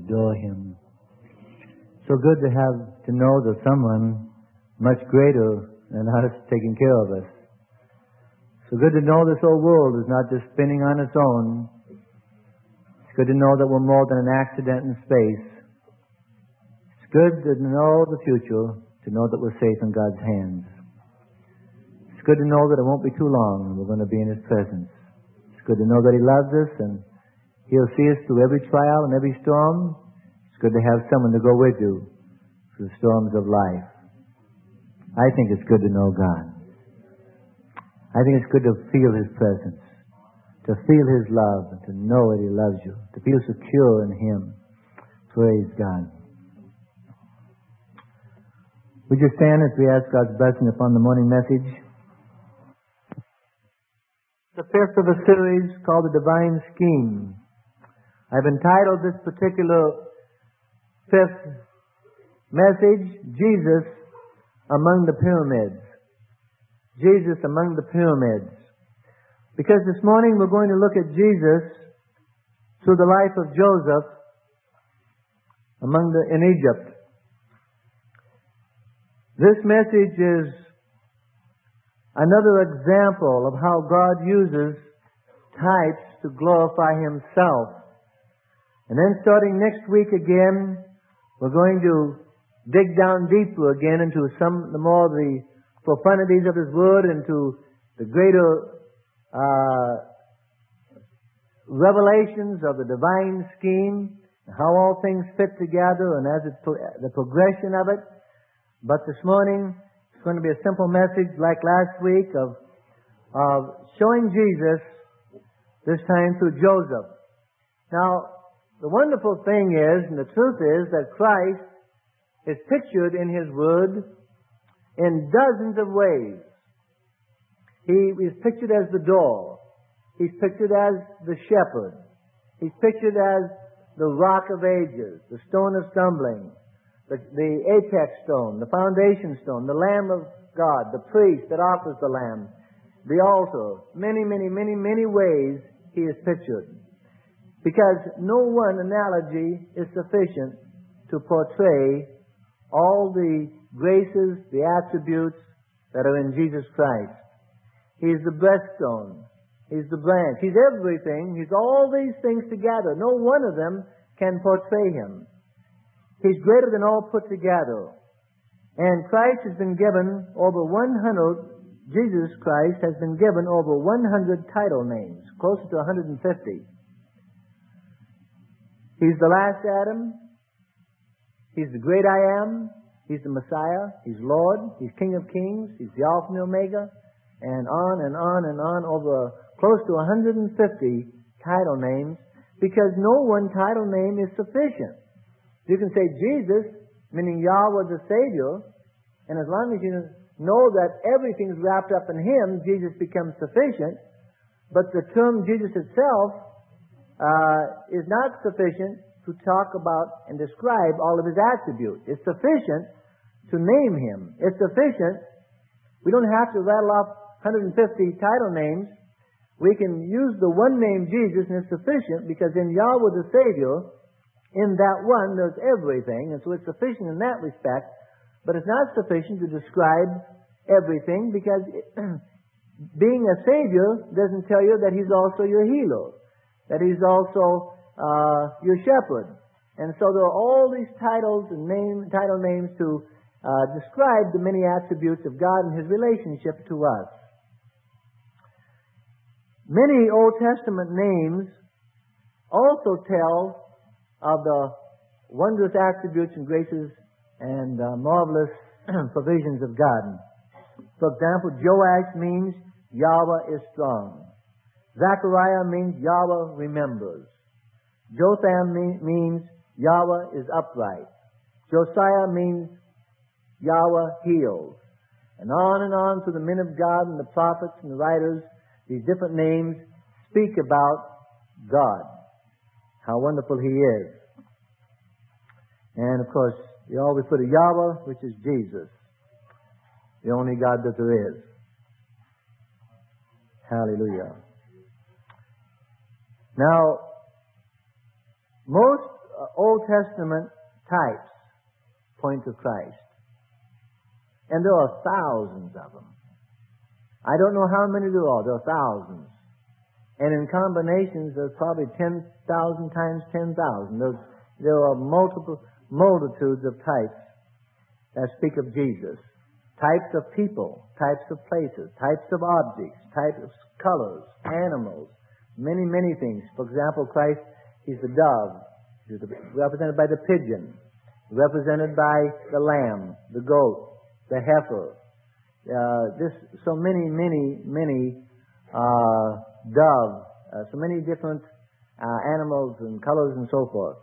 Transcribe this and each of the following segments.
adore Him. So good to know that someone much greater than us taking care of us. So good to know this whole world is not just spinning on its own. It's good to know that we're more than an accident in space. It's good to know the future, to know that we're safe in God's hands. It's good to know that it won't be too long and we're going to be in His presence. It's good to know that He loves us and He'll see us through every trial and every storm. It's good to have someone to go with you through the storms of life. I think it's good to know God. I think it's good to feel His presence, to feel His love, and to know that He loves you, to feel secure in Him. Praise God. Would you stand as we ask God's blessing upon the morning message? The fifth of a series called The Divine Scheme. I've entitled this particular fifth message, Jesus Among the Pyramids. Jesus among the pyramids. Because this morning we're going to look at Jesus through the life of Joseph in Egypt. This message is another example of how God uses types to glorify Himself. And then starting next week again, we're going to dig down deeper again into the more of the profundities of His Word, into the greater revelations of the divine scheme, how all things fit together, and the progression of it. But this morning, it's going to be a simple message like last week of showing Jesus, this time through Joseph. Now, the wonderful thing is, and the truth is, that Christ is pictured in His Word in dozens of ways. He is pictured as the door. He's pictured as the shepherd. He's pictured as the rock of ages, the stone of stumbling, the apex stone, the foundation stone, the Lamb of God, the priest that offers the lamb, the altar. Many, many, many, many ways He is pictured. Because no one analogy is sufficient to portray all the graces, the attributes that are in Jesus Christ. He's the breaststone. He's the branch. He's everything. He's all these things together. No one of them can portray Him. He's greater than all put together. And Christ has been given over 100, Jesus Christ has been given over 100 title names, closer to 150. He's the last Adam. He's the great I am. He's the Messiah. He's Lord. He's King of Kings. He's the Alpha and the Omega. And on and on and on over close to 150 title names, because no one title name is sufficient. You can say Jesus, meaning Yahweh the Savior, and as long as you know that everything's wrapped up in Him, Jesus becomes sufficient. But the term Jesus itself is not sufficient to talk about and describe all of His attributes. It's sufficient to name Him. It's sufficient. We don't have to rattle off 150 title names. We can use the one name Jesus, and it's sufficient because in Yahweh the Savior, in that one, there's everything, and so it's sufficient in that respect, but it's not sufficient to describe everything because being a Savior doesn't tell you that He's also your healer, that He's also your shepherd. And so there are all these titles and title names to describe the many attributes of God and His relationship to us. Many Old Testament names also tell of the wondrous attributes and graces and marvelous provisions of God. For example, Joash means Yahweh is strong. Zechariah means Yahweh remembers. Jotham means Yahweh is upright. Josiah means Yahweh heals. And on through the men of God and the prophets and the writers, these different names speak about God, how wonderful He is. And of course, you always put a Yahweh, which is Jesus, the only God that there is. Hallelujah. Now, most Old Testament types point to Christ. And there are thousands of them. I don't know how many there are. There are thousands. And in combinations, there's probably 10,000 times 10,000. There are multitudes of types that speak of Jesus. Types of people, types of places, types of objects, types of colors, animals, many, many things. For example, Christ, He's the dove. He's represented by the pigeon, represented by the lamb, the goat, the heifer. So many dove, so many different animals and colors and so forth.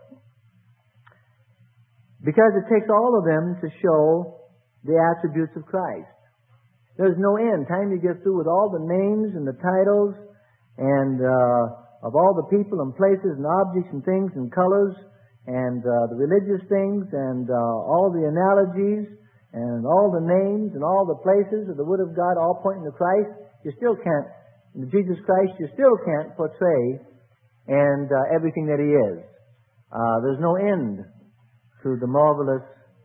Because it takes all of them to show the attributes of Christ. There's no end. Time you get through with all the names and the titles and of all the people and places and objects and things and colors and the religious things and all the analogies and all the names and all the places of the Word of God all pointing to Christ, you still can't, Jesus Christ, you still can't portray and everything that He is. There's no end to the marvelous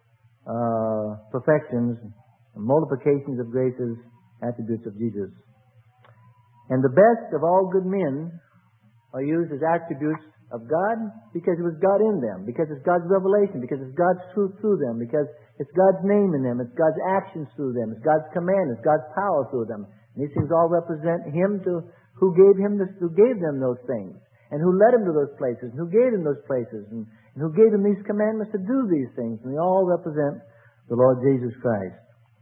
perfections, multiplications of graces, attributes of Jesus. And the best of all good men are used as attributes of God because it was God in them, because it's God's revelation, because it's God's truth through them, because it's God's name in them, it's God's actions through them, it's God's command, it's God's power through them. And these things all represent Him who gave them those things, and who led Him to those places, and who gave Him those places, and who gave Him these commandments to do these things. And they all represent the Lord Jesus Christ.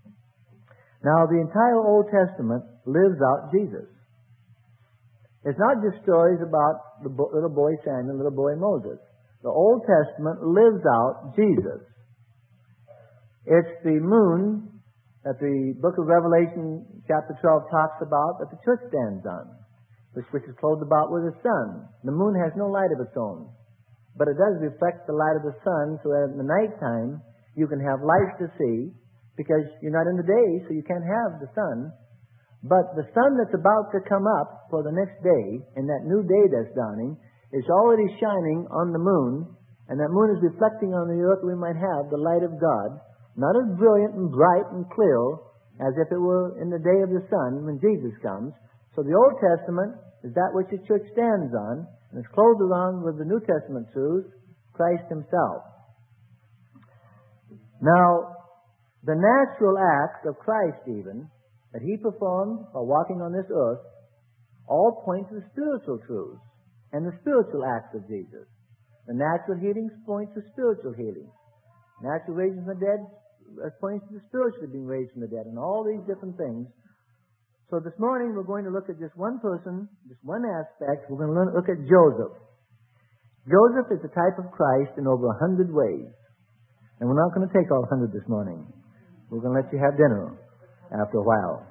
Now, the entire Old Testament lives out Jesus. It's not just stories about the little boy Samuel, little boy Moses. The Old Testament lives out Jesus. It's the moon that the book of Revelation, chapter 12, talks about, that the church stands on, which is clothed about with the sun. The moon has no light of its own, but it does reflect the light of the sun, so that in the nighttime you can have light to see, because you're not in the day, so you can't have the sun. But the sun that's about to come up for the next day, in that new day that's dawning, is already shining on the moon, and that moon is reflecting on the earth we might have the light of God, not as brilliant and bright and clear as if it were in the day of the sun when Jesus comes. So the Old Testament is that which the church stands on, and is clothed around with the New Testament truths, Christ Himself. Now, the natural acts of Christ even, that He performed while walking on this earth, all point to the spiritual truths and the spiritual acts of Jesus. The natural healings point to spiritual healings. Natural raising from the dead points to the spiritually being raised from the dead, and all these different things. So this morning we're going to look at just one person, just one aspect. We're going to look at Joseph. Joseph is the type of Christ in over 100 ways. And we're not going to take all 100 this morning. We're going to let you have dinner after a while.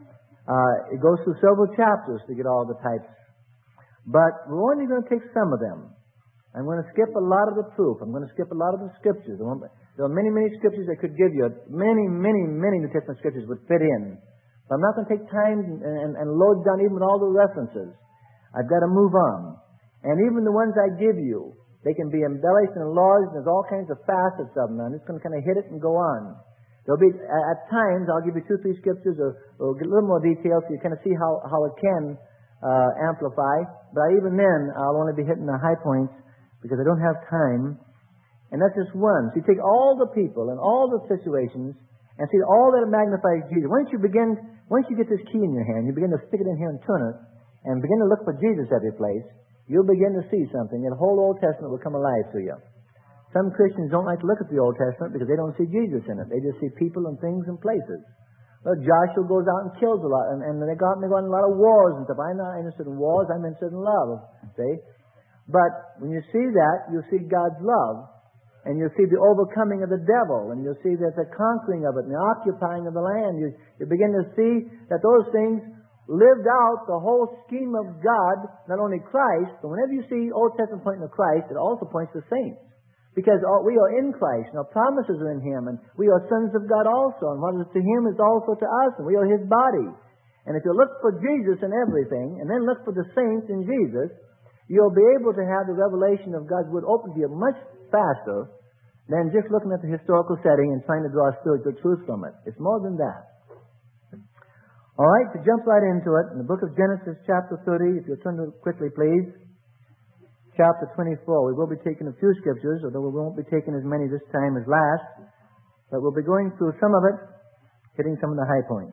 It goes through several chapters to get all the types. But we're only going to take some of them. I'm going to skip a lot of the proof. I'm going to skip a lot of the scriptures. There are many, many scriptures that could give you. Many New Testament scriptures would fit in. But I'm not going to take time and load down even with all the references. I've got to move on. And even the ones I give you, they can be embellished and enlarged, and there's all kinds of facets of them. I'm just going to kind of hit it and go on. There'll be, at times, I'll give you 2 or 3 scriptures or get a little more detail so you kind of see how it can amplify. But even then, I'll only be hitting the high points because I don't have time. And that's just one. So you take all the people and all the situations and see all that magnifies Jesus. Once you get this key in your hand, you begin to stick it in here and turn it and begin to look for Jesus every place, you'll begin to see something. And the whole Old Testament will come alive to you. Some Christians don't like to look at the Old Testament because they don't see Jesus in it. They just see people and things and places. Well, Joshua goes out and kills a lot, and they go out and they go on a lot of wars and stuff. I'm not interested in wars, I'm interested in love, see? But when you see that, you'll see God's love, and you'll see the overcoming of the devil, and you'll see that the conquering of it, and the occupying of the land. You begin to see that those things lived out the whole scheme of God, not only Christ, but whenever you see Old Testament pointing to Christ, it also points to saints. Because we are in Christ, and our promises are in Him, and we are sons of God also, and what is to Him is also to us, and we are His body. And if you look for Jesus in everything, and then look for the saints in Jesus, you'll be able to have the revelation of God's Word open to you much faster than just looking at the historical setting and trying to draw spiritual truth from it. It's more than that. All right, to jump right into it, in the book of Genesis chapter 30, if you'll turn to it quickly, please. Chapter 24. We will be taking a few scriptures, although we won't be taking as many this time as last. But we'll be going through some of it, hitting some of the high points.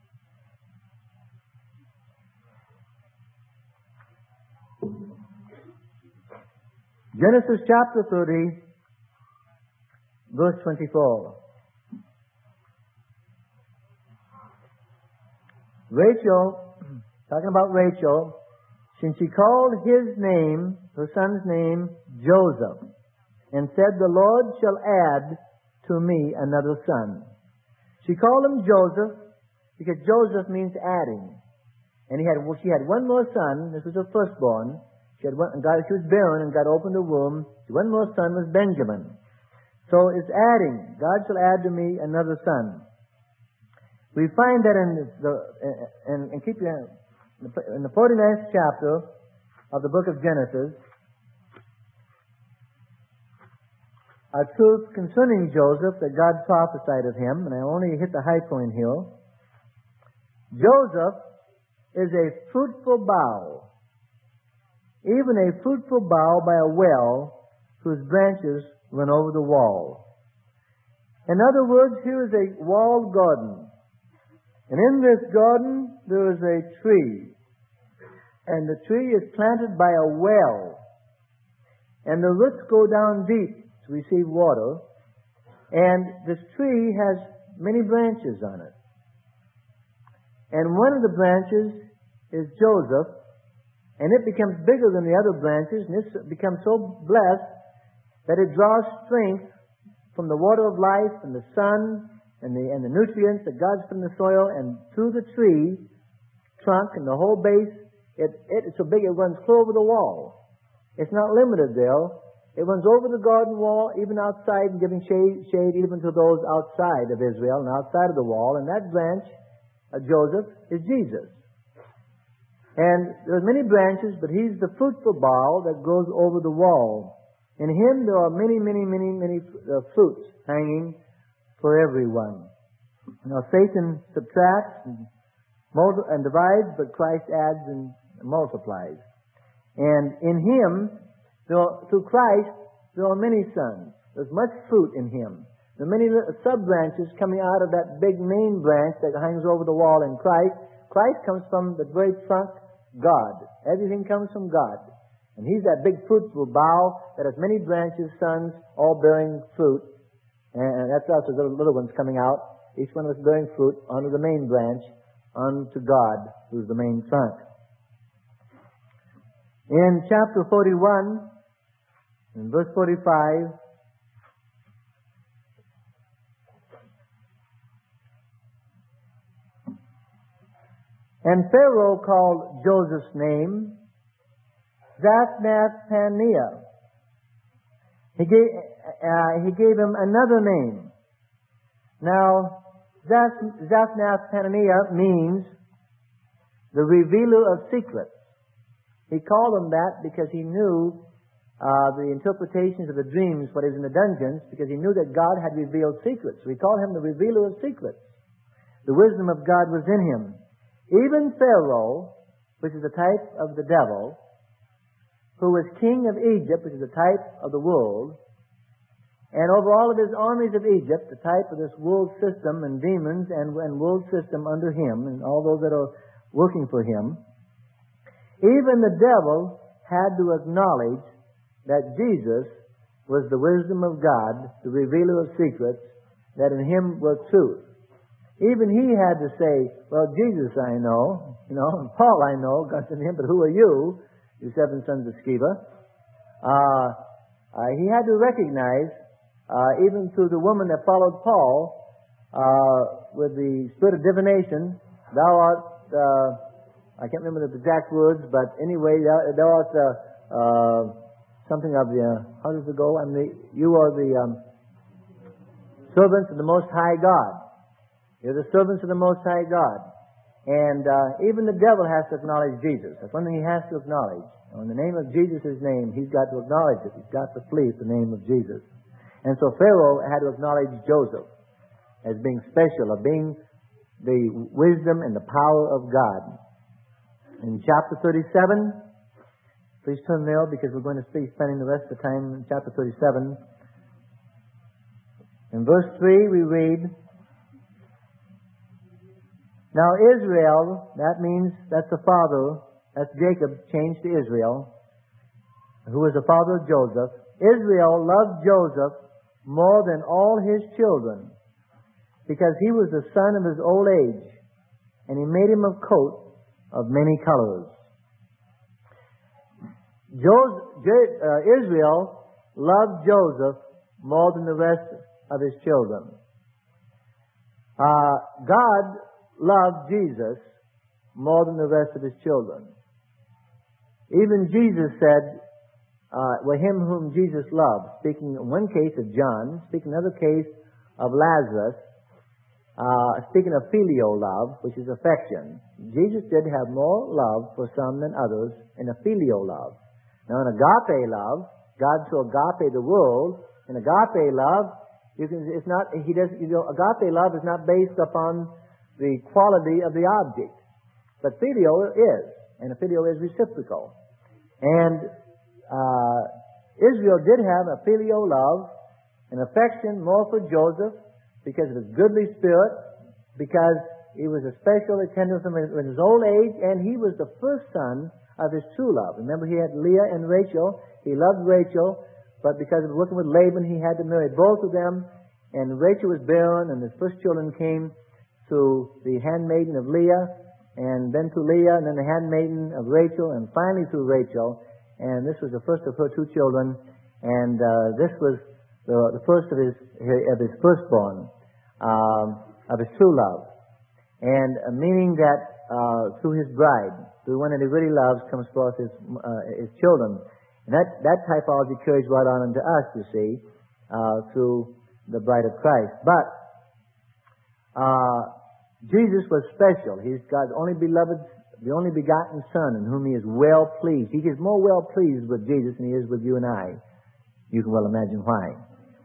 Genesis chapter 30, verse 24. Rachel, talking about Rachel, since she called his name, her son's name, Joseph, and said, the Lord shall add to me another son. She called him Joseph because Joseph means adding. And she had one more son. This was her firstborn. She was barren and God opened her womb. One more son was Benjamin. So it's adding. God shall add to me another son. We find that in the 49th chapter of the book of Genesis, a truth concerning Joseph that God prophesied of him, and I only hit the high point here. Joseph is a fruitful bough, even a fruitful bough by a well whose branches run over the wall. In other words, here is a walled garden. And in this garden, there is a tree. And the tree is planted by a well. And the roots go down deep to receive water. And this tree has many branches on it. And one of the branches is Joseph. And it becomes bigger than the other branches. And it becomes so blessed that it draws strength from the water of life and the sun and the nutrients that God's put in the soil, and through the tree trunk and the whole base, it's so big it runs clear over the wall. It's not limited there. It runs over the garden wall, even outside, and giving shade even to those outside of Israel and outside of the wall. And that branch of Joseph is Jesus. And there are many branches, but he's the fruitful bough that grows over the wall. In him there are many fruits hanging for everyone. Now Satan subtracts and divides, but Christ adds and multiplies. And in him, through Christ, there are many sons. There's much fruit in him. There are many sub-branches coming out of that big main branch that hangs over the wall in Christ. Christ comes from the very trunk, God. Everything comes from God. And he's that big fruitful bough that has many branches, sons, all bearing fruit. And that's us, the little ones coming out. Each one of us bearing fruit onto the main branch, unto God, who's the main trunk. In chapter 41, in verse 45, and Pharaoh called Joseph's name Zaphnath-Paneah. He gave him another name. Now, Zaphnath-Paneah means the revealer of secrets. He called him that because he knew the interpretations of the dreams, what is in the dungeons, because he knew that God had revealed secrets. We call him the revealer of secrets. The wisdom of God was in him. Even Pharaoh, which is a type of the devil, who was king of Egypt, which is a type of the world, and over all of his armies of Egypt, the type of this world system and demons and world system under him and all those that are working for him, even the devil had to acknowledge that Jesus was the wisdom of God, the revealer of secrets, that in him was truth. Even he had to say, well, Jesus I know, and Paul I know, God's in him, but who are you? You seven sons of Sceva. He had to recognize, even through the woman that followed Paul, with the spirit of divination, thou art, I can't remember the exact words, but anyway, thou art something of the, how does it go? You are the servants of the Most High God. You're the servants of the Most High God. And even the devil has to acknowledge Jesus. That's one thing he has to acknowledge. In the name of Jesus, his name, he's got to acknowledge it. He's got to flee at the name of Jesus. And so Pharaoh had to acknowledge Joseph as being special, of being the wisdom and the power of God. In chapter 37, please turn there because we're going to be spending the rest of the time in chapter 37. In verse 3 we read, "Now Israel," that means that's the father, that's Jacob changed to Israel, who was the father of Joseph. Israel loved Joseph more than all his children, because he was the son of his old age, and he made him a coat of many colors. Israel loved Joseph more than the rest of his children. God loved Jesus more than the rest of his children. Even Jesus said, him whom Jesus loved, speaking in one case of John, speaking in another case of Lazarus, speaking of filial love, which is affection. Jesus did have more love for some than others in a filial love. Now in agape love, God so agape the world. In agape love, agape love is not based upon the quality of the object, but filial is, and a filial is reciprocal. And Israel did have a filial love, an affection more for Joseph because of his goodly spirit, because he was a special attendant from his old age, and he was the first son of his true love. Remember, he had Leah and Rachel. He loved Rachel, but because of working with Laban, he had to marry both of them. And Rachel was barren, and his first children came through the handmaiden of Leah, and then to Leah, and then the handmaiden of Rachel, and finally through Rachel. And this was the first of her two children, and this was the first of his firstborn, of his true love. And meaning that through his bride, through one that he really loves, comes forth his children. And that typology carries right on into us, you see, through the bride of Christ. But Jesus was special. He's God's only beloved, the only begotten Son, in whom he is well pleased. He is more well pleased with Jesus than he is with you and I. You can well imagine why.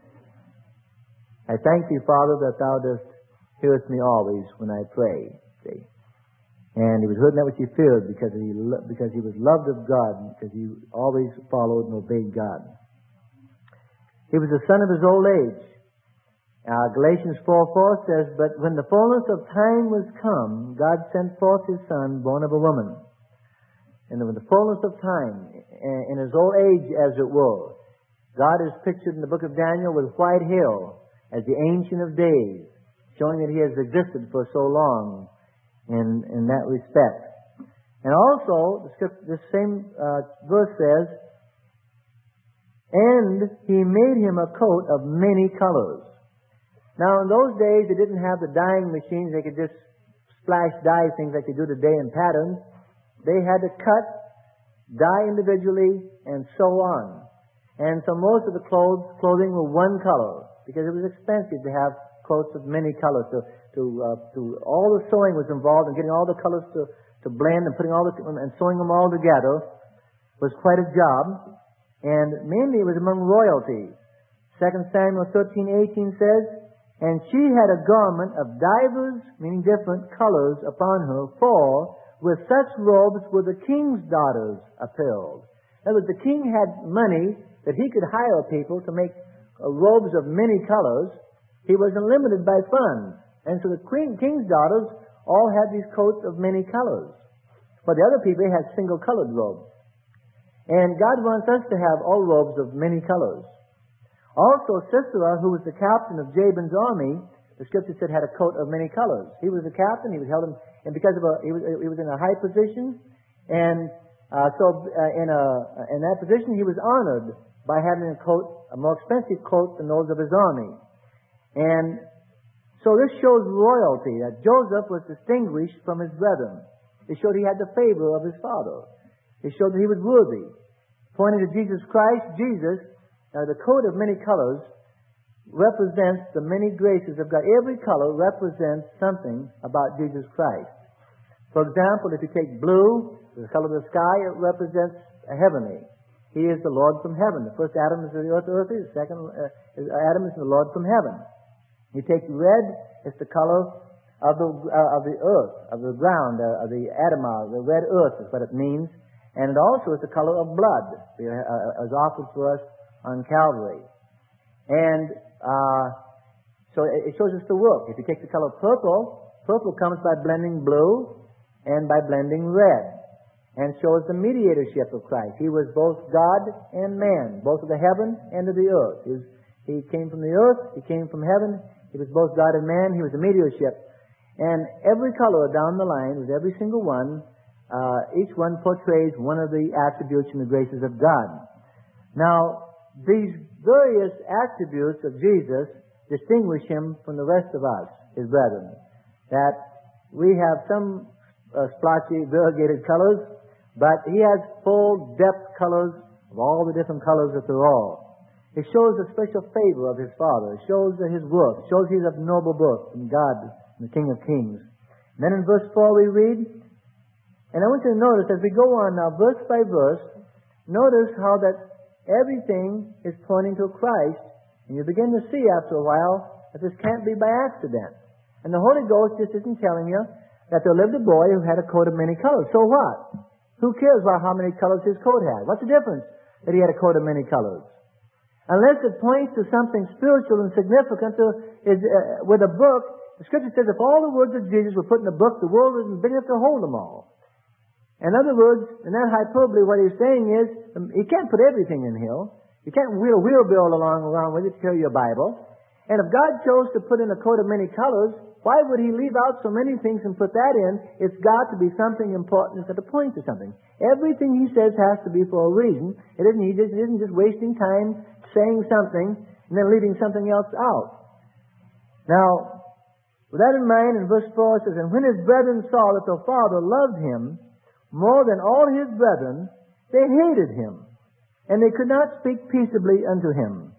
I thank thee, Father, that thou dost hearest me always when I pray. See? And he was heard that which he feared, because he was loved of God, because he always followed and obeyed God. He was the son of his old age. Galatians 4:4 says, "But when the fullness of time was come, God sent forth his Son, born of a woman." And when the fullness of time, in his old age as it were, God is pictured in the book of Daniel with white hair as the Ancient of Days, showing that he has existed for so long in that respect. And also, this same verse says, "And he made him a coat of many colors." Now, in those days, they didn't have the dyeing machines. They could just splash dye things like they do today in patterns. They had to cut, dye individually, and sew on. And so most of the clothing were one color, because it was expensive to have coats of many colors. All the sewing was involved in getting all the colors to blend and putting and sewing them all together was quite a job. And mainly it was among royalty. 2 Samuel 13:18 says, "And she had a garment of divers," meaning different, "colors upon her, for with such robes were the king's daughters apparelled." In other words, the king had money that he could hire people to make robes of many colors. He wasn't limited by funds. And so the king's daughters all had these coats of many colors. But the other people had single-colored robes. And God wants us to have all robes of many colors. Also, Sisera, who was the captain of Jabin's army, the scripture said had a coat of many colors. He was the captain. He was held in, and because of he was in a high position, and so in that position he was honored by having a more expensive coat than those of his army. And so this shows royalty, that Joseph was distinguished from his brethren. It showed he had the favor of his father. It showed that he was worthy. Pointing to Jesus Christ, Jesus, the coat of many colors represents the many graces of God. Every color represents something about Jesus Christ. For example, if you take blue, the color of the sky, it represents a heavenly. He is the Lord from heaven. The first Adam is the earthly. The second Adam is the Lord from heaven. You take red, it's the color of the earth, of the ground, of the Adamah. The red earth is what it means. And it also is the color of blood, as offered for us on Calvary. And so it shows us the work. If you take the color purple, purple comes by blending blue and by blending red, and shows the mediatorship of Christ. He was both God and man, both of the heaven and of the earth. He came from the earth, he came from heaven, he was both God and man, he was the mediatorship. And every color down the line, with every single one, each one portrays one of the attributes and the graces of God. Now, these various attributes of Jesus distinguish him from the rest of us, his brethren. That we have some splotchy, variegated colors, but he has full depth colors of all the different colors that there are. It shows the special favor of his Father. It shows his work. It shows he's of noble birth from God, the King of Kings. And then in verse 4 we read, and I want you to notice as we go on now, verse by verse, notice how that everything is pointing to Christ, and you begin to see after a while that this can't be by accident. And the Holy Ghost just isn't telling you that there lived a boy who had a coat of many colors. So what? Who cares about how many colors his coat had? What's the difference that he had a coat of many colors? Unless it points to something spiritual and significant with a book. The Scripture says if all the words of Jesus were put in a book, the world isn't big enough to hold them all. In other words, in that hyperbole, what he's saying is, you can't put everything in here. You can't wheel a wheelbarrow around with it to carry your Bible. And if God chose to put in a coat of many colors, why would he leave out so many things and put that in? It's got to be something important. It's got to point to something. Everything he says has to be for a reason. It isn't just wasting time saying something and then leaving something else out. Now, with that in mind, in verse 4 it says, and when his brethren saw that the Father loved him more than all his brethren, they hated him, and they could not speak peaceably unto him.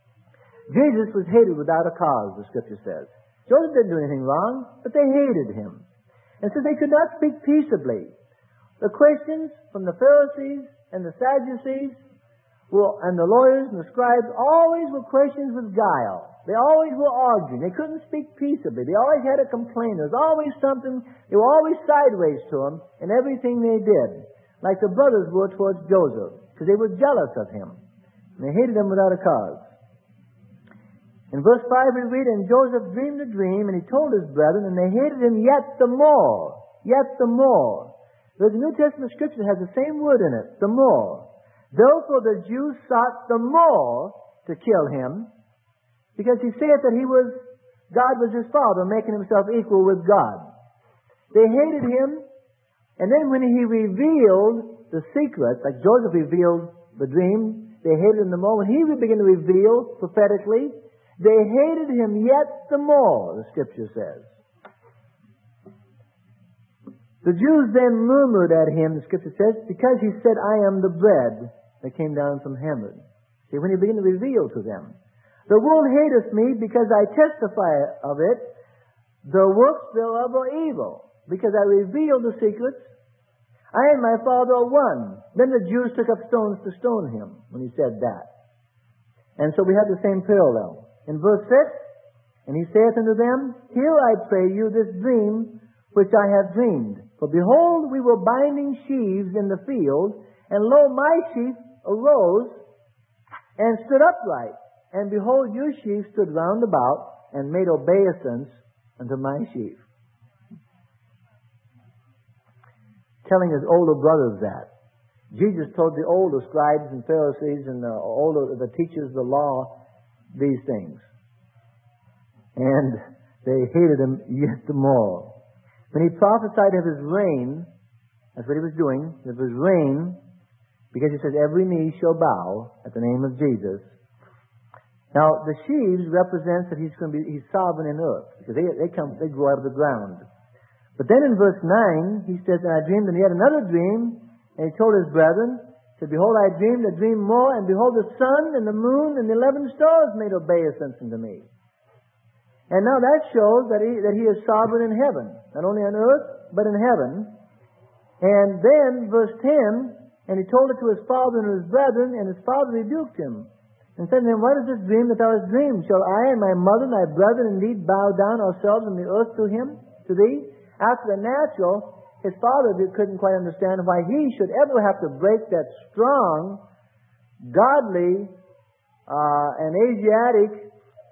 Jesus was hated without a cause, the Scripture says. Joseph didn't do anything wrong, but they hated him. And so they could not speak peaceably. The questions from the Pharisees and the Sadducees and the lawyers and the scribes always were questions with guile. They always were arguing. They couldn't speak peaceably. They always had a complaint. There was always something. They were always sideways to him in everything they did, like the brothers were towards Joseph, because they were jealous of him. And they hated him without a cause. In verse 5 we read, and Joseph dreamed a dream, and he told his brethren, and they hated him yet the more. Yet the more. There's a New Testament scripture that has the same word in it, the more. Therefore the Jews sought the more to kill him, because he saith that God was his father, making himself equal with God. They hated him, and then when he revealed the secret, like Joseph revealed the dream, they hated him the more. When he began to reveal prophetically, they hated him yet the more, the Scripture says. The Jews then murmured at him, the Scripture says, because he said, I am the bread that came down from heaven. See, when he began to reveal to them, the world hateth me because I testify of it, the works thereof are evil, because I revealed the secrets. I and my Father are one. Then the Jews took up stones to stone him when he said that. And so we have the same parallel. In verse 6, and he saith unto them, hear, I pray you, this dream which I have dreamed. For behold, we were binding sheaves in the field, and lo, my sheaf arose and stood upright. And behold, your sheaf stood round about and made obeisance unto my sheaf. Telling his older brothers that. Jesus told the older scribes and Pharisees and the teachers of the law these things. And they hated him yet the more. When he prophesied of his reign, that's what he was doing, of his reign, because he says every knee shall bow at the name of Jesus. Now, the sheaves represents that he's sovereign in earth, because they grow out of the ground. But then in verse 9, he says, and I dreamed and yet another dream, and he told his brethren, said, behold, I dreamed a dream more, and behold, the sun and the moon and the 11 stars made obeisance unto me. And now that shows that He is sovereign in heaven. Not only on earth, but in heaven. And then, verse 10, and He told it to His father and His brethren, and His father rebuked Him, and said to him, What is this dream that thou hast dreamed? Shall I and my mother and thy brethren indeed bow down ourselves on the earth to thee? After the natural, his father couldn't quite understand why he should ever have to break that strong, godly, and Asiatic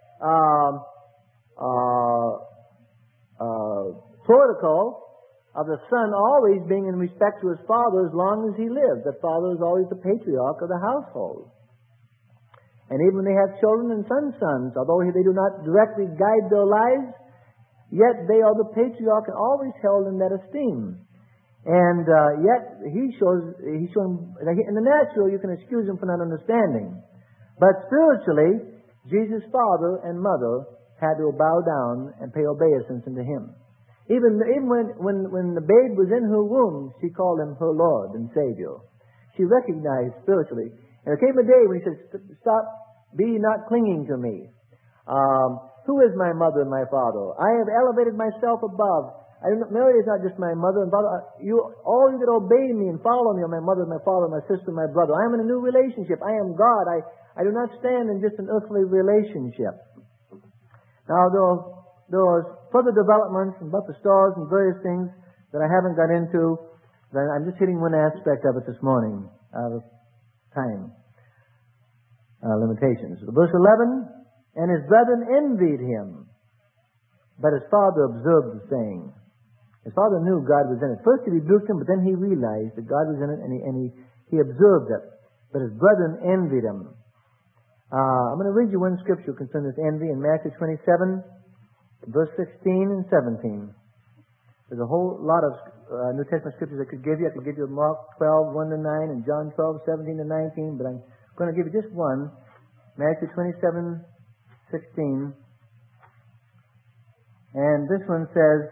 protocol of the son always being in respect to his father as long as he lived. The father is always the patriarch of the household. And even when they have children and sons, although they do not directly guide their lives, yet they are the patriarch and always held in that esteem. And yet he's shown in the natural you can excuse him for not understanding. But spiritually, Jesus' father and mother had to bow down and pay obeisance unto him. Even when the babe was in her womb, she called him her Lord and Savior. She recognized spiritually. And there came a day when he said, Stop, be not clinging to me. Who is my mother and my father? I have elevated myself above. Mary is not just my mother and father. All you that obey me and follow me are my mother, my father, my sister, my brother. I am in a new relationship. I am God. I do not stand in just an earthly relationship. Now, there are further developments about the stars and various things that I haven't got into. I'm just hitting one aspect of it this morning out of time limitations. Verse 11, And his brethren envied him, but his father observed the saying. His father knew God was in it. First he rebuked him, but then he realized that God was in it, and he observed it. But his brethren envied him. I'm going to read you one scripture concerning this envy in Matthew 27, verse 16 and 17. There's a whole lot of New Testament scriptures I could give you. I could give you Mark 12, 1 to 9, and John 12, 17 to 19, but I'm going to give you just one. Matthew 27, 16. And this one says,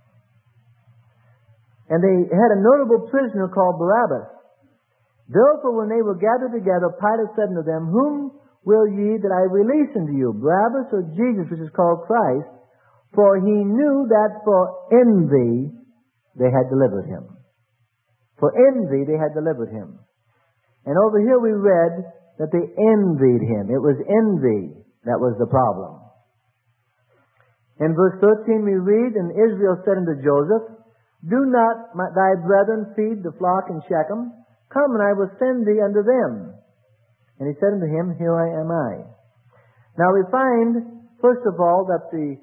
And they had a notable prisoner called Barabbas. Therefore, when they were gathered together, Pilate said unto them, Whom will ye that I release unto you, Barabbas or Jesus, which is called Christ? For he knew that for envy they had delivered him. For envy they had delivered him. And over here we read that they envied him. It was envy that was the problem. In verse 13 we read, And Israel said unto Joseph, Do not thy brethren feed the flock in Shechem? Come, and I will send thee unto them. And he said unto him, Here am I. Now we find, first of all, that the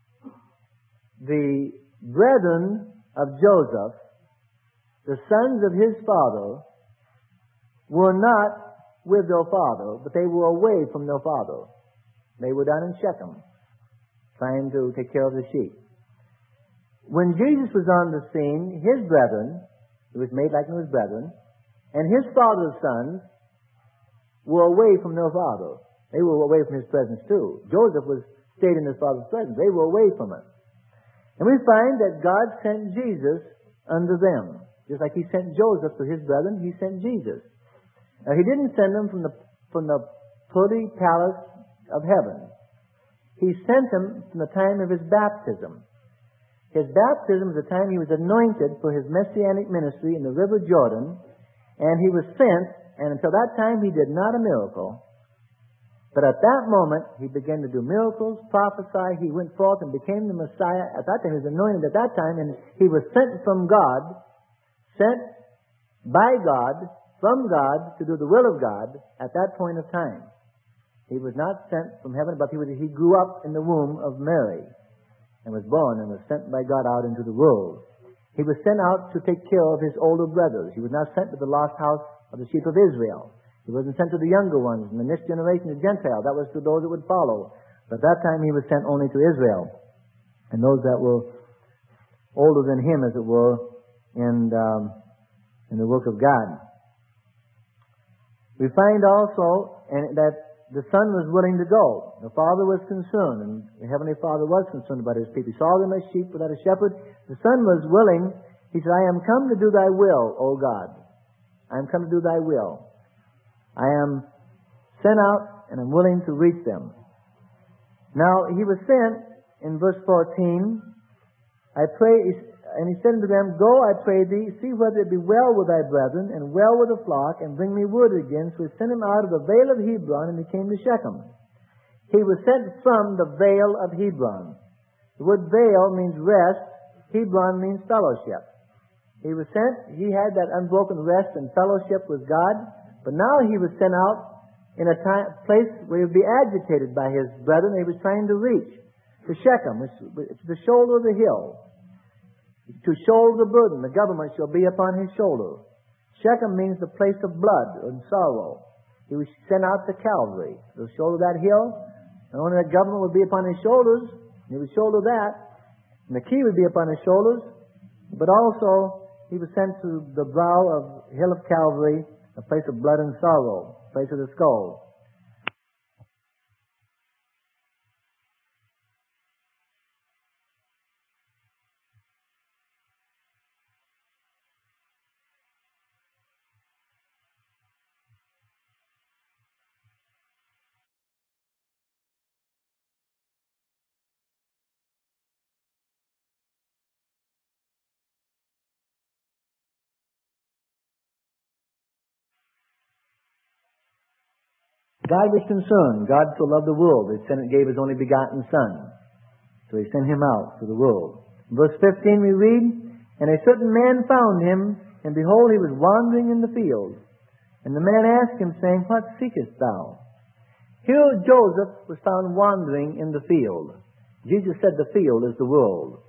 brethren of Joseph, the sons of his father, were not with their father, but they were away from their father. They were down in Shechem, trying to take care of the sheep. When Jesus was on the scene, his brethren, he was made like his brethren, and his father's sons were away from their father. They were away from his presence too. Joseph stayed in his father's presence. They were away from it. And we find that God sent Jesus unto them. Just like he sent Joseph to his brethren, he sent Jesus. Now he didn't send them from the pearly palace of heaven. He sent them from the time of his baptism. His baptism was the time he was anointed for his messianic ministry in the river Jordan, and he was sent, and until that time he did not a miracle. But at that moment, he began to do miracles, prophesy. He went forth and became the Messiah. At that time, he was anointed at that time, and he was sent from God, sent by God, from God, to do the will of God at that point of time. He was not sent from heaven, but he grew up in the womb of Mary and was born and was sent by God out into the world. He was sent out to take care of his older brothers. He was not sent to the lost house of the sheep of Israel. He wasn't sent to the younger ones. In the next generation, the Gentile. That was to those that would follow. But at that time, he was sent only to Israel and those that were older than him, as it were, in the work of God. We find also that the Son was willing to go. The Father was concerned, and the Heavenly Father was concerned about his people. He saw them as sheep without a shepherd. The Son was willing. He said, I am come to do thy will, O God. I am come to do thy will. I am sent out, and I'm willing to reach them. Now, he was sent in verse 14, I pray, and he said unto them, Go, I pray thee, see whether it be well with thy brethren, and well with the flock, and bring me word again. So he sent him out of the vale of Hebron, and he came to Shechem. He was sent from the vale of Hebron. The word vale means rest. Hebron means fellowship. He was sent, he had that unbroken rest and fellowship with God, but now he was sent out in a place where he would be agitated by his brethren. He was trying to reach to Shechem, which is the shoulder of the hill. To shoulder the burden, the government shall be upon his shoulder. Shechem means the place of blood and sorrow. He was sent out to Calvary, to shoulder that hill. Not only that government would be upon his shoulders, he would shoulder that, and the key would be upon his shoulders, but also he was sent to the brow of hill of Calvary, a place of blood and sorrow, a place of the skull. God was concerned. God so loved the world that He gave His only begotten Son. So He sent Him out to the world. In verse 15 we read, And a certain man found him, and behold, he was wandering in the field. And the man asked him, saying, What seekest thou? Here Joseph was found wandering in the field. Jesus said the field is the world.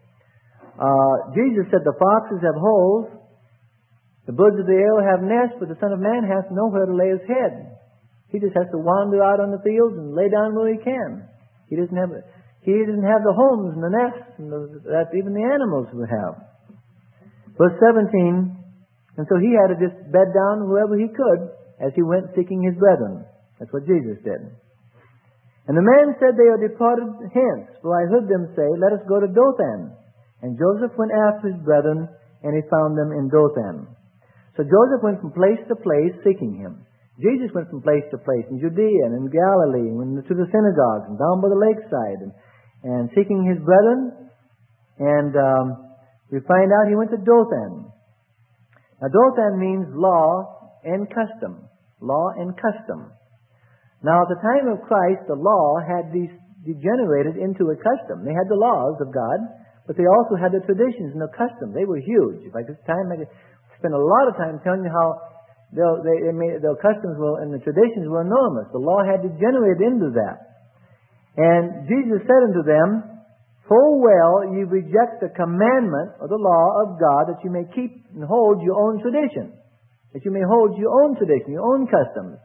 Jesus said the foxes have holes, the birds of the air have nests, but the Son of Man hath nowhere to lay His head. He just has to wander out on the fields and lay down where he can. He doesn't have the homes and the nests and that even the animals would have. Verse 17, and so he had to just bed down wherever he could as he went seeking his brethren. That's what Jesus did. And the man said, They are departed hence, for I heard them say, Let us go to Dothan. And Joseph went after his brethren, and he found them in Dothan. So Joseph went from place to place seeking him. Jesus went from place to place in Judea and in Galilee, and went to the synagogues and down by the lakeside and seeking his brethren. And we find out he went to Dothan. Now Dothan means law and custom. Law and custom. Now at the time of Christ, the law had degenerated into a custom. They had the laws of God, but they also had the traditions and the custom. They were huge. By this time, I could spend a lot of time telling you how their customs and the traditions were enormous. The law had degenerated into that. And Jesus said unto them, Full well ye reject the commandment of the law of God, that you may keep and hold your own tradition. That you may hold your own tradition, your own customs.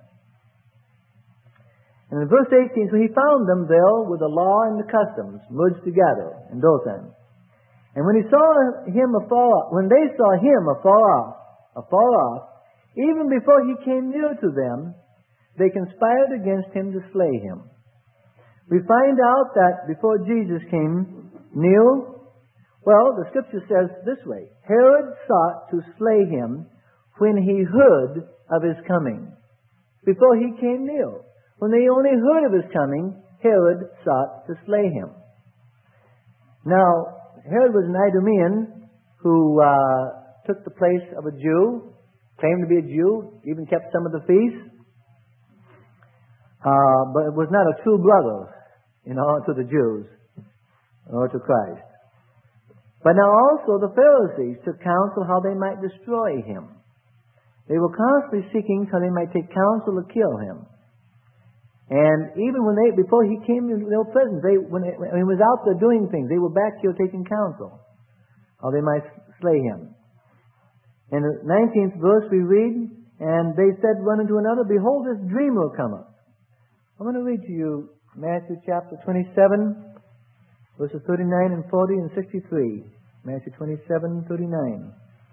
And in verse 18, so he found them there with the law and the customs merged together in Dothan. And when they saw him afar off, even before he came near to them, they conspired against him to slay him. We find out that before Jesus came near, well, the scripture says this way, Herod sought to slay him when he heard of his coming. Before he came near. When they only heard of his coming, Herod sought to slay him. Now, Herod was an Idumean who took the place of a Jew, claimed to be a Jew, even kept some of the feasts, but was not a true brother, to the Jews or to Christ. But now also the Pharisees took counsel how they might destroy him. They were constantly seeking how they might take counsel to kill him. And even before he came into their presence, when he was out there doing things, they were back here taking counsel how they might slay him. In the 19th verse we read, And they said one unto another, Behold, this dreamer cometh. I'm going to read to you Matthew chapter 27, verses 39 and 40 and 63. Matthew 27, 39.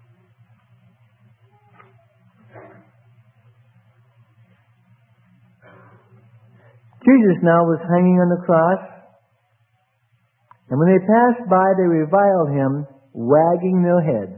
Jesus now was hanging on the cross, and when they passed by, they reviled him, wagging their heads,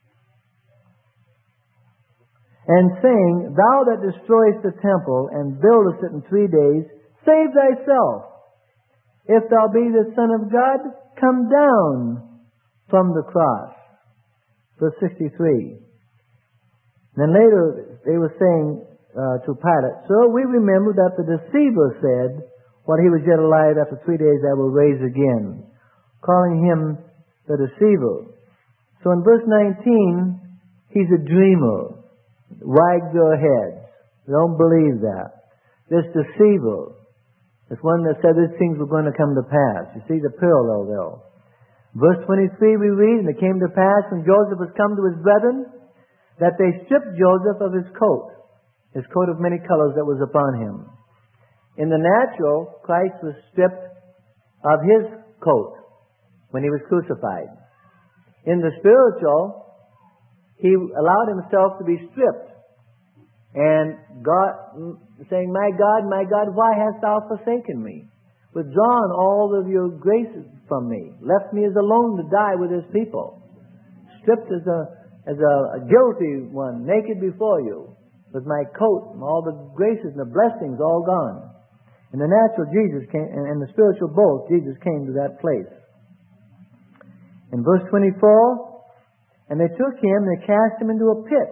and saying, Thou that destroyest the temple and buildest it in 3 days, save thyself. If thou be the Son of God, come down from the cross. Verse 63. Then later they were saying to Pilate, So we remember that the deceiver said, while he was yet alive, after 3 days I will raise again, calling him the deceiver. So in verse 19, he's a dreamer. Wag your heads. Don't believe that. This deceiver, this one that said these things were going to come to pass. You see the parallel there. Verse 23 we read, And it came to pass when Joseph was come to his brethren, that they stripped Joseph of his coat of many colors that was upon him. In the natural, Christ was stripped of his coat when he was crucified. In the spiritual, he allowed himself to be stripped. And God, saying, my God, why hast thou forsaken me? Withdrawn all of your graces from me. Left me as alone to die with his people. Stripped as a guilty one, naked before you, with my coat and all the graces and the blessings all gone. In the natural, Jesus came, and in the spiritual both, Jesus came to that place. In verse 24, And they took him, and they cast him into a pit.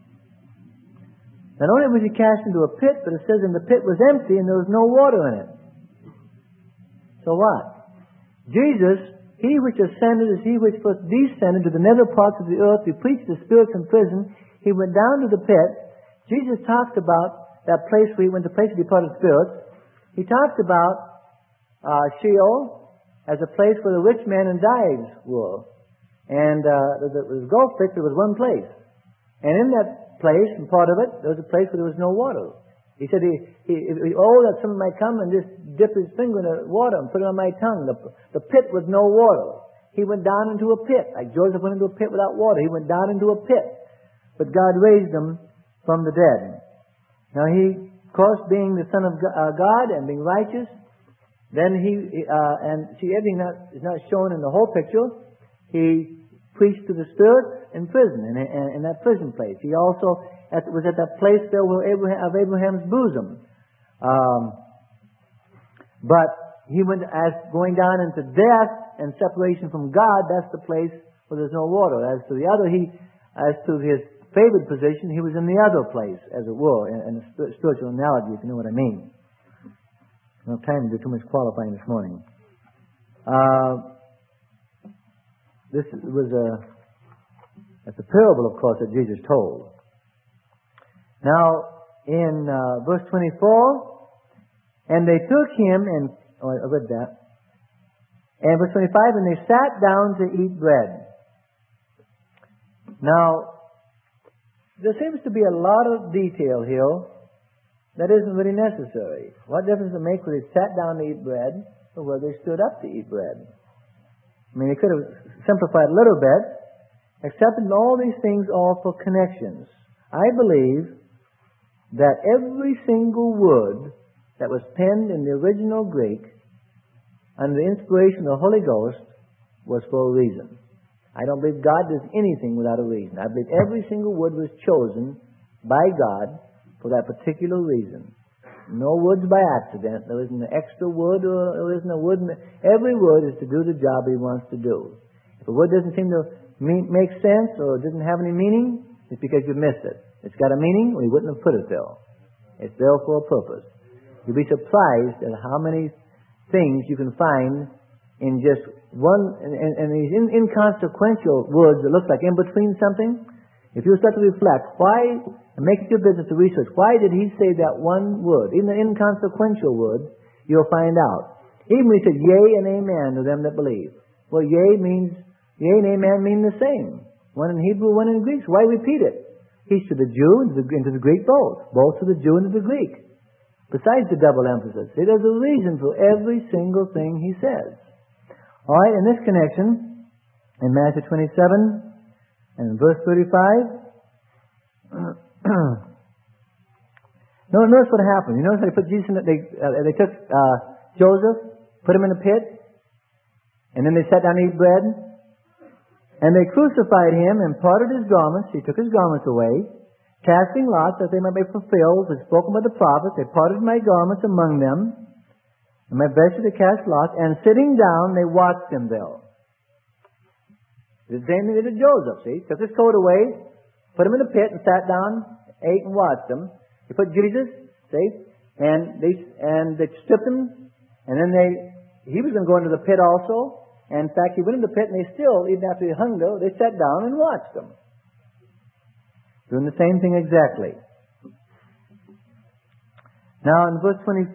Not only was he cast into a pit, but it says, And the pit was empty, and there was no water in it. So what? Jesus, he which ascended is he which first descended to the nether parts of the earth to preach to spirits in prison. He went down to the pit. Jesus talked about that place where he went to place of departed spirits. He talked about Sheol as a place where the rich man and Dives were. And the Gulf pit, there was one place. And in that place, and part of it, there was a place where there was no water. He said, that someone might come and just dip his finger in the water and put it on my tongue. The pit with no water. He went down into a pit. Like Joseph went into a pit without water. He went down into a pit. But God raised him from the dead. Now he, of course, being the Son of God and being righteous, then everything that is not shown in the whole picture, he preached to the spirits in prison, in that prison place. He also was at that place there of Abraham's bosom. But he went as going down into death and separation from God. That's the place where there's no water. As to his favored position, he was in the other place, as it were, in a spiritual analogy, if you know what I mean. I don't have time to do too much qualifying this morning. This was that's a parable, of course, that Jesus told. Now, in verse 24, and they took him, and I read that. And verse 25, and they sat down to eat bread. Now, there seems to be a lot of detail here that isn't really necessary. What difference does it make whether they sat down to eat bread or whether they stood up to eat bread? I mean, they could have simplified a little bit, except in all these things are for connections. I believe that every single word that was penned in the original Greek under the inspiration of the Holy Ghost was for a reason. I don't believe God does anything without a reason. I believe every single word was chosen by God for that particular reason. No words by accident. There isn't an extra word or there isn't a word. Every word is to do the job He wants to do. If a word doesn't seem to make sense or doesn't have any meaning, it's because you missed it. It's got a meaning or He wouldn't have put it there. It's there for a purpose. You'll be surprised at how many things you can find in just one, and these inconsequential words that look like in between something. If you start to reflect, why, and make it your business to research, why did He say that one word? Even the inconsequential word, you'll find out. Even when He said, yea and amen to them that believe. Well, yea and amen mean the same. One in Hebrew, one in Greek. So why repeat it? He's to the Jew and to the Greek both. Both to the Jew and to the Greek. Besides the double emphasis. There's a reason for every single thing He says. All right, in this connection, in Matthew 27 and verse 35, notice what happened. You notice how they put Jesus in they took Joseph, put him in a pit, and then they sat down to eat bread, and they crucified him and parted his garments. He took his garments away, casting lots that they might be fulfilled, as spoken by the prophets. They parted my garments among them. And my best to cast lots, and sitting down, they watched him there. The same thing they did to Joseph, see? Took his coat away, put him in a pit, and sat down, ate, and watched him. They put Jesus, see? And they stripped him, and then he was going to go into the pit also. And in fact, he went into the pit, and they still, even after he hung there, they sat down and watched him. Doing the same thing exactly. Now in verse 25,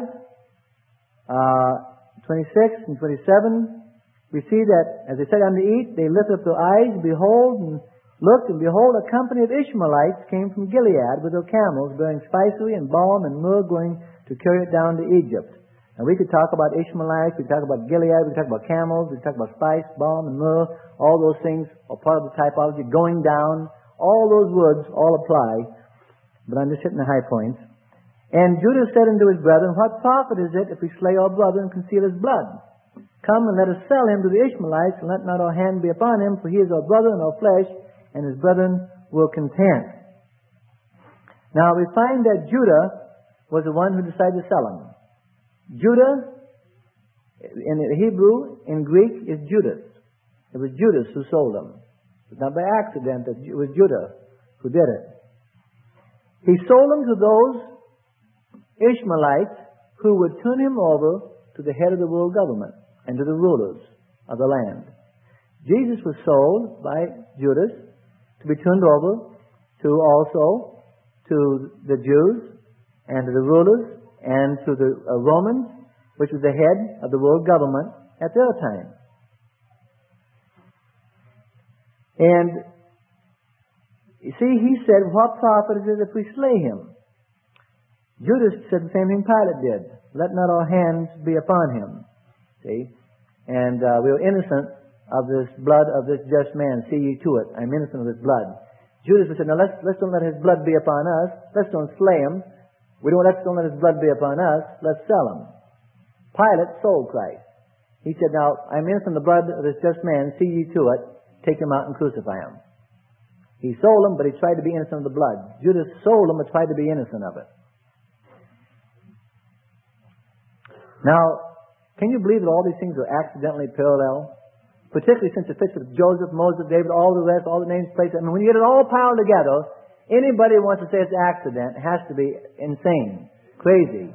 26 and 27, we see that as they sat down to eat, they lifted up their eyes, behold, and looked, and behold, a company of Ishmaelites came from Gilead with their camels, bearing spicery and balm and myrrh, going to carry it down to Egypt. And we could talk about Ishmaelites, we could talk about Gilead, we could talk about camels, we could talk about spice, balm, and myrrh. All those things are part of the typology. Going down, all those words all apply. But I'm just hitting the high points. And Judah said unto his brethren, What profit is it if we slay our brother and conceal his blood? Come and let us sell him to the Ishmaelites, and let not our hand be upon him, for he is our brother and our flesh, and his brethren were content. Now we find that Judah was the one who decided to sell him. Judah, in Hebrew, in Greek, is Judas. It was Judas who sold him. It's not by accident that it was Judah who did it. He sold him to those Ishmaelites who would turn him over to the head of the world government and to the rulers of the land. Jesus was sold by Judas to be turned over also to the Jews and to the rulers and to the Romans, which was the head of the world government at their time. And you see, he said, What profit is it if we slay him? Judas said the same thing Pilate did. Let not our hands be upon him. See? And we are innocent of this blood of this just man. See ye to it. I'm innocent of this blood. Judas said, Now let's don't let his blood be upon us. Let's don't slay him. Let's don't let his blood be upon us. Let's sell him. Pilate sold Christ. He said, Now I'm innocent of the blood of this just man. See ye to it. Take him out and crucify him. He sold him, but he tried to be innocent of the blood. Judas sold him, but tried to be innocent of it. Now, can you believe that all these things are accidentally parallel? Particularly since it fits with Joseph, Moses, David, all the rest, all the names placed. I mean, when you get it all piled together, anybody who wants to say it's accident has to be insane, crazy.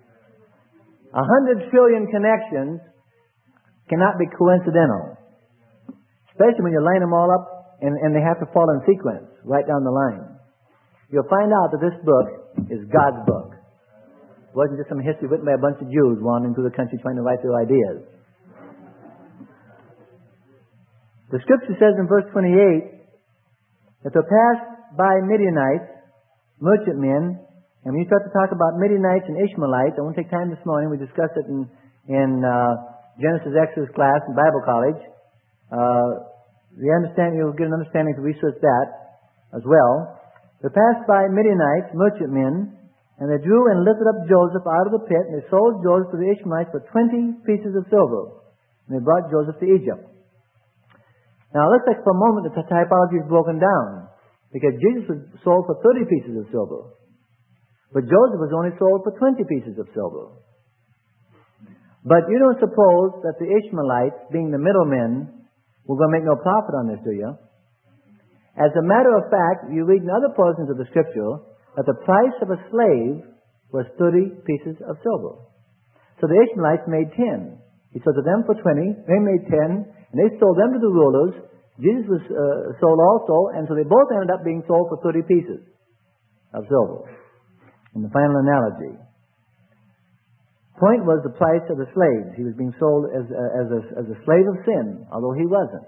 100 trillion connections cannot be coincidental. Especially when you're lining them all up and they have to fall in sequence right down the line. You'll find out that this book is God's book. It wasn't just some history written by a bunch of Jews wandering through the country trying to write their ideas. The scripture says in verse 28 that they passed by Midianites, merchantmen, and when you start to talk about Midianites and Ishmaelites, I won't take time this morning, we discussed it in Genesis, Exodus class in Bible college. You'll get an understanding to research that as well. They passed by Midianites, merchantmen, and they drew and lifted up Joseph out of the pit, and they sold Joseph to the Ishmaelites for 20 pieces of silver. And they brought Joseph to Egypt. Now, it looks like for a moment that the typology is broken down, because Jesus was sold for 30 pieces of silver. But Joseph was only sold for 20 pieces of silver. But you don't suppose that the Ishmaelites, being the middlemen, were going to make no profit on this, do you? As a matter of fact, you read in other portions of the Scripture that the price of a slave was 30 pieces of silver. So the Ishmaelites made 10. He sold to them for 20, they made 10, and they sold them to the rulers. Jesus was sold also, and so they both ended up being sold for 30 pieces of silver. In the final analogy. Point was the price of the slaves. He was being sold as a slave of sin, although he wasn't.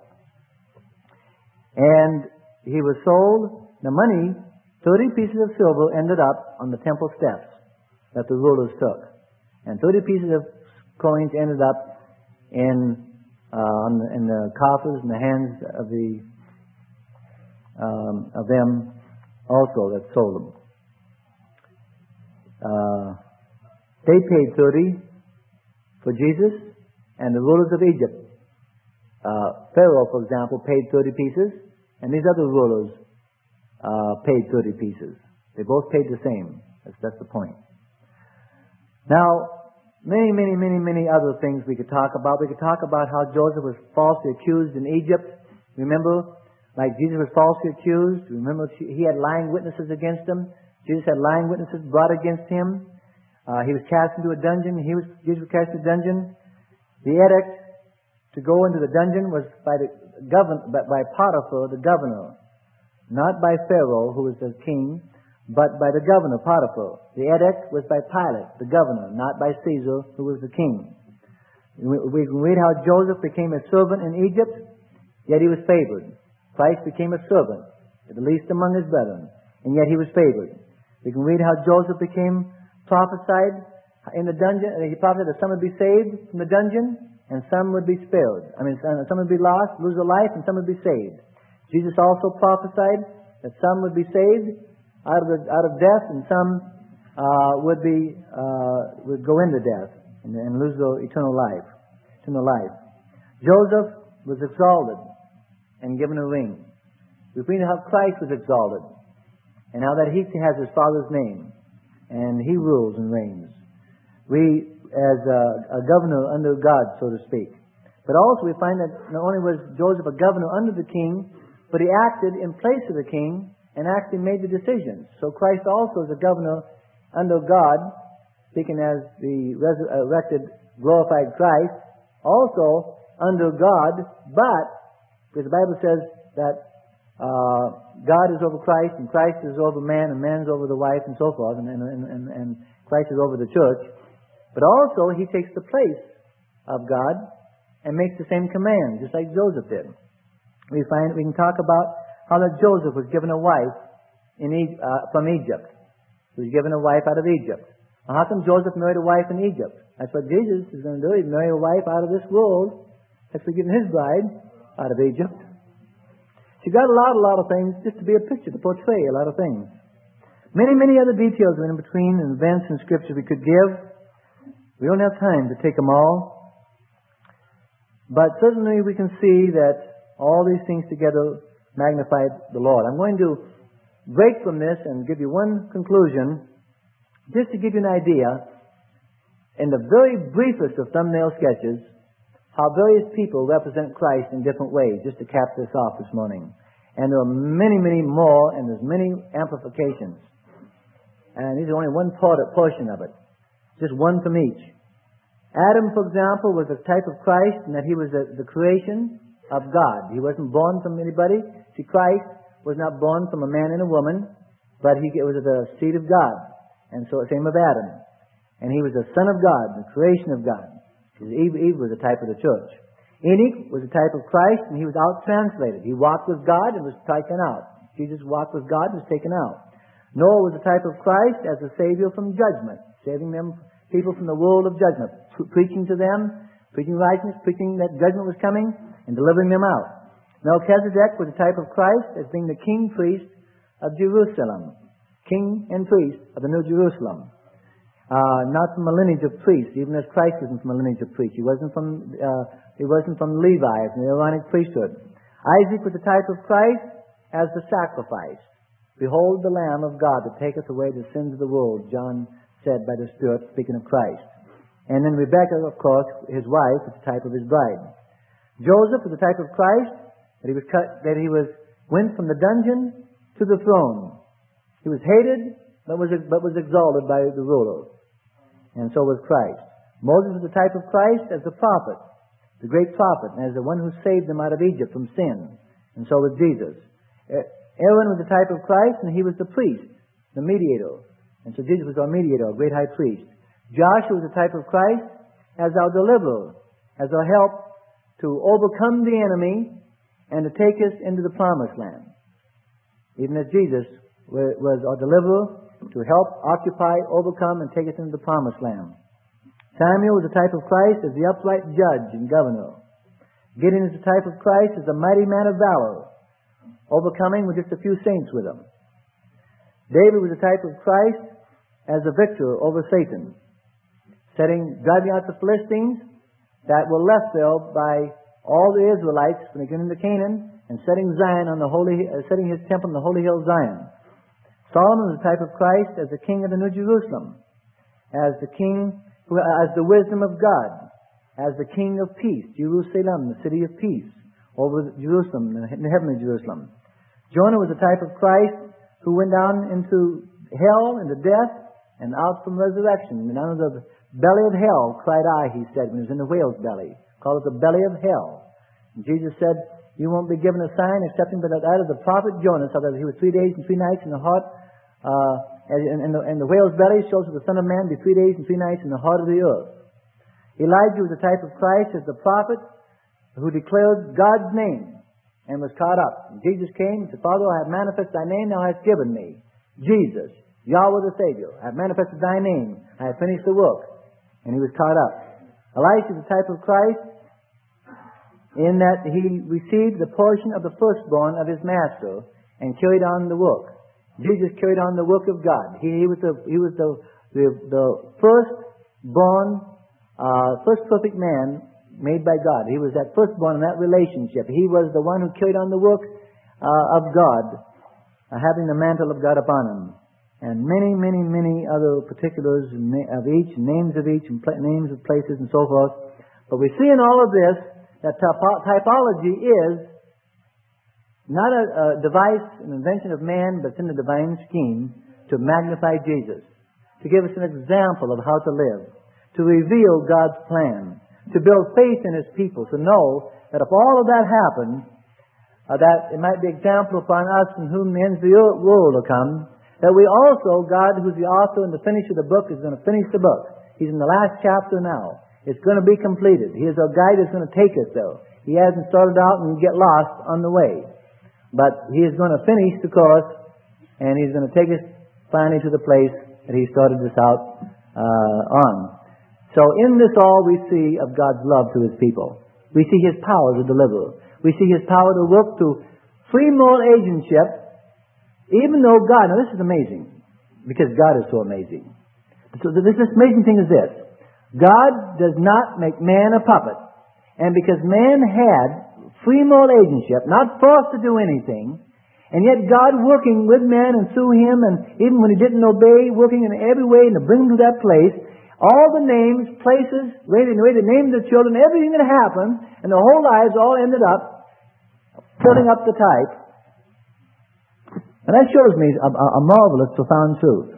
And he was sold, the money, 30 pieces of silver ended up on the temple steps that the rulers took. And 30 pieces of coins ended up in the coffers in the hands of them also that sold them. They paid 30 for Jesus, and the rulers of Egypt, Pharaoh, for example, paid 30 pieces, and these other rulers paid 30 pieces. They both paid the same. That's the point. Now, Many other things we could talk about. We could talk about how Joseph was falsely accused in Egypt. Remember, like Jesus was falsely accused. Remember, he had lying witnesses against him. Jesus had lying witnesses brought against him. He was cast into a dungeon. Jesus was cast into a dungeon. The edict to go into the dungeon was by Potiphar, the governor, not by Pharaoh, who was the king, but by the governor, Potiphar. The edict was by Pilate, the governor, not by Caesar, who was the king. We can read how Joseph became a servant in Egypt, yet he was favored. Christ became a servant, at the least among his brethren, and yet he was favored. We can read how Joseph became prophesied in the dungeon. He prophesied that some would be saved from the dungeon, and some would be spared. Some would be lost, lose their life, and some would be saved. Jesus also prophesied that some would be saved out of death, and some would go into death and lose their eternal life. Joseph was exalted and given a ring. We read how Christ was exalted, and how that he has his Father's name, and he rules and reigns. We, as a governor under God, so to speak. But also we find that not only was Joseph a governor under the king, but he acted in place of the king and actually made the decisions. So Christ also is a governor under God, speaking as the resurrected, glorified Christ, also under God, but, because the Bible says that God is over Christ, and Christ is over man, and man's over the wife, and so forth, and Christ is over the church. But also, he takes the place of God and makes the same command, just like Joseph did. We can talk about how that Joseph was given a wife from Egypt. He was given a wife out of Egypt. Now, how come Joseph married a wife in Egypt? That's what Jesus is going to do. He's marry a wife out of this world. That's for giving his bride out of Egypt. She got a lot of things just to be a picture, to portray a lot of things. Many other details in between and events in Scripture we could give. We don't have time to take them all. But certainly we can see that all these things together magnified the Lord. I'm going to break from this and give you one conclusion, just to give you an idea, in the very briefest of thumbnail sketches, how various people represent Christ in different ways, just to cap this off this morning. And there are many more, and there's many amplifications. And these are only one portion of it. Just one from each. Adam, for example, was a type of Christ in that he was the creation of God. He wasn't born from anybody. See, Christ was not born from a man and a woman, but he was the seed of God. And so same with Adam. And he was the son of God, the creation of God. Eve was a type of the church. Enoch was a type of Christ, and he was out-translated. He walked with God and was taken out. Jesus walked with God and was taken out. Noah was a type of Christ as a Savior from judgment, saving them, people from the world of judgment, preaching to them, preaching righteousness, preaching that judgment was coming, and delivering them out. Melchizedek was a type of Christ as being the king priest of Jerusalem, king and priest of the New Jerusalem. Not from a lineage of priests, even as Christ wasn't from a lineage of priests. He wasn't from Levi, from the Aaronic priesthood. Isaac was the type of Christ as the sacrifice. Behold the Lamb of God that taketh away the sins of the world, John said by the Spirit, speaking of Christ. And then Rebekah, of course, his wife, was the type of his bride. Joseph was the type of Christ that he went from the dungeon to the throne. He was hated, but was exalted by the ruler. And so was Christ. Moses was the type of Christ as the prophet, the great prophet, and as the one who saved them out of Egypt from sin. And so was Jesus. Aaron was the type of Christ, and he was the priest, the mediator. And so Jesus was our mediator, our great high priest. Joshua was the type of Christ as our deliverer, as our help to overcome the enemy and to take us into the promised land. Even as Jesus was our deliverer, to help occupy, overcome, and take us into the promised land. Samuel was the type of Christ as the upright judge and governor. Gideon is the type of Christ as a mighty man of valor, overcoming with just a few saints with him. David was the type of Christ as a victor over Satan, driving out the Philistines that were left there by all the Israelites when they came into Canaan, and setting his temple on the holy hill Zion. Solomon was the type of Christ as the king of the New Jerusalem, as the king as the wisdom of God, as the King of peace, Jerusalem, the city of peace, over Jerusalem, the heavenly Jerusalem. Jonah was a type of Christ who went down into hell, into death, and out from resurrection. And out of the belly of hell cried I, he said, when he was in the whale's belly. Called it the belly of hell. And Jesus said, you won't be given a sign excepting by that of the prophet Jonah, so that he was 3 days and 3 nights in the heart, in the whale's belly, so shall the Son of Man be 3 days and 3 nights in the heart of the earth. Elijah was a type of Christ as the prophet who declared God's name and was caught up. And Jesus came and said, Father, I have manifested thy name, thou hast given me. Jesus, Yahweh the Savior, I have manifested thy name, I have finished the work. And he was caught up. Elisha is a type of Christ in that he received the portion of the firstborn of his master and carried on the work. Jesus carried on the work of God. He was the firstborn, first perfect man made by God. He was that firstborn in that relationship. He was the one who carried on the work of God, having the mantle of God upon him. And many, many, many other particulars of each, names of each, and names of places and so forth. But we see in all of this that typology is not a device, an invention of man, but it's in the divine scheme to magnify Jesus, to give us an example of how to live, to reveal God's plan, to build faith in His people, to know that if all of that happens, that it might be example upon us in whom the ends of the world will come, that we also, God, who's the author and the finisher of the book, is going to finish the book. He's in the last chapter now. It's going to be completed. He is our guide that's going to take us there. He hasn't started out and get lost on the way. But He is going to finish the course, and He's going to take us finally to the place that He started us out on. So in this all we see of God's love to His people. We see His power to deliver. We see His power to work through free moral agentship, even though God, now this is amazing, because God is so amazing. So this amazing thing is this. God does not make man a puppet. And because man had free moral agentship, not forced to do anything, and yet God working with man and through him, and even when he didn't obey, working in every way to bring him to that place, all the names, places, the way they named the children, everything that happened, and their whole lives all ended up filling up the type. And that shows me a marvelous, profound truth.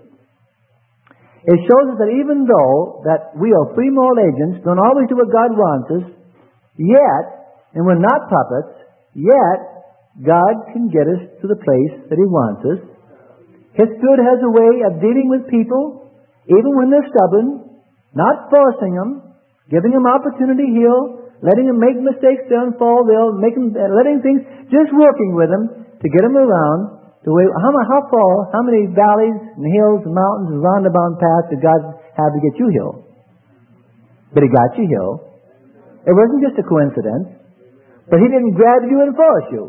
It shows us that even though that we are free moral agents, don't always do what God wants us, yet, and we're not puppets, yet God can get us to the place that He wants us. His Spirit has a way of dealing with people, even when they're stubborn, not forcing them, giving them opportunity to heal, letting them make mistakes, they'll fall, letting things, just working with them to get them around. How many valleys and hills and mountains and roundabout paths did God have to get you healed? But He got you healed. It wasn't just a coincidence. But He didn't grab you and force you.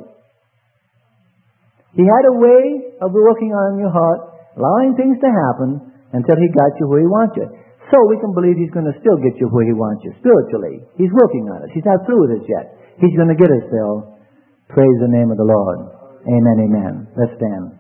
He had a way of working on your heart, allowing things to happen until He got you where He wants you. So we can believe He's going to still get you where He wants you spiritually. He's working on us. He's not through with us yet. He's going to get us there. Praise the name of the Lord. Amen, amen. Let's stand.